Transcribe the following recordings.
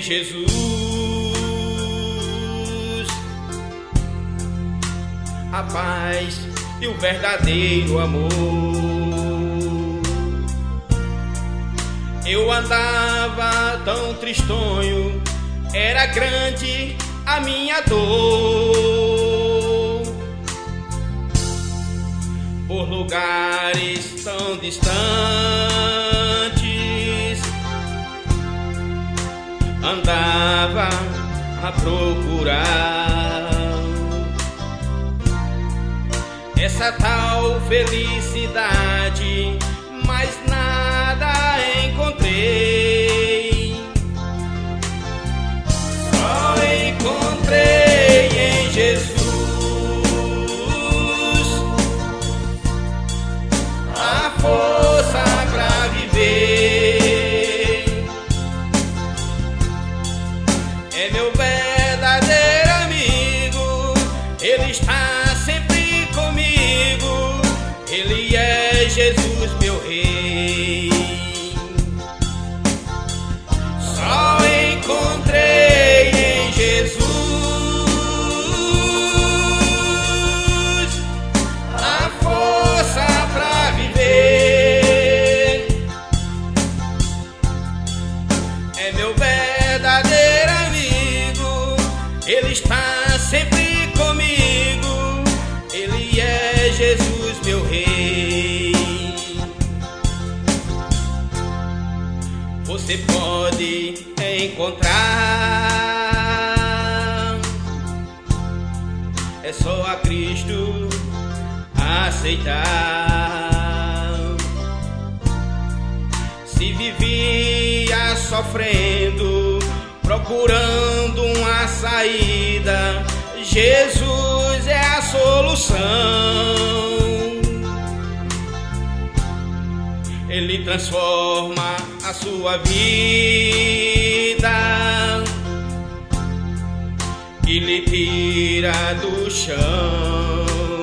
Jesus, a paz e o verdadeiro amor. Eu andava tão tristonho, era grande a minha dor. Por lugares tão distantes andava a procurar essa tal felicidade, mas nada encontrei. Só encontrei em Jesus a força pra viver. É meu verdadeiro amigo, ele está sempre comigo. Ele é Jesus, meu rei. Só encontrei em Jesus a força pra viver. É meu verdadeiro amigo, ele está sempre comigo. Ele é Jesus, meu rei. Você pode encontrar, é só a Cristo aceitar. Se vivia sofrendo, procurando uma saída, Jesus é a solução. Ele transforma a sua vida e lhe tira do chão.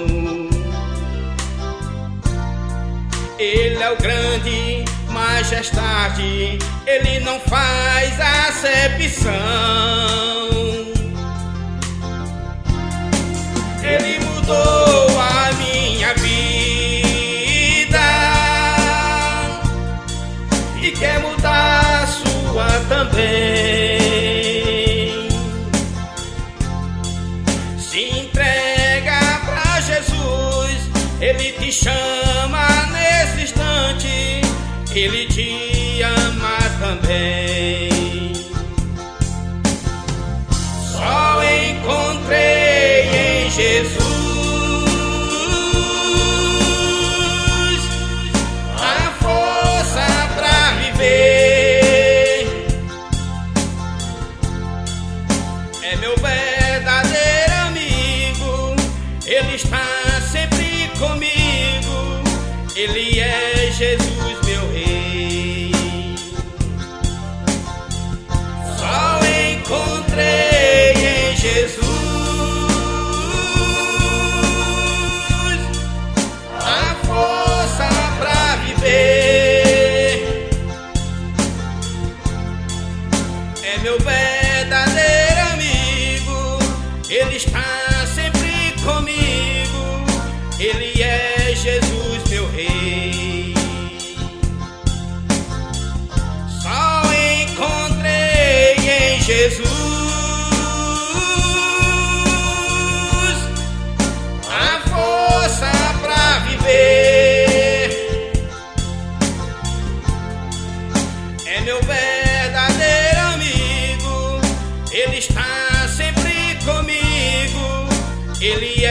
Ele é o grande majestade, ele não faz acepção. Ele mudou a minha vida e quer mudar a sua também. Se entrega pra Jesus, ele te chama nesse instante, ele te ama também. Só encontrei em Jesus a força pra viver. É meu verdadeiro amigo, ele está sempre comigo. Ele é Jesus, meu rei. Só encontrei em Jesus a força pra viver. É meu verdadeiro amigo, ele está sempre comigo. Ele é Jesus, meu rei. Só encontrei em Jesus a força pra viver. É meu verdadeiro amigo, ele está sempre comigo. Ele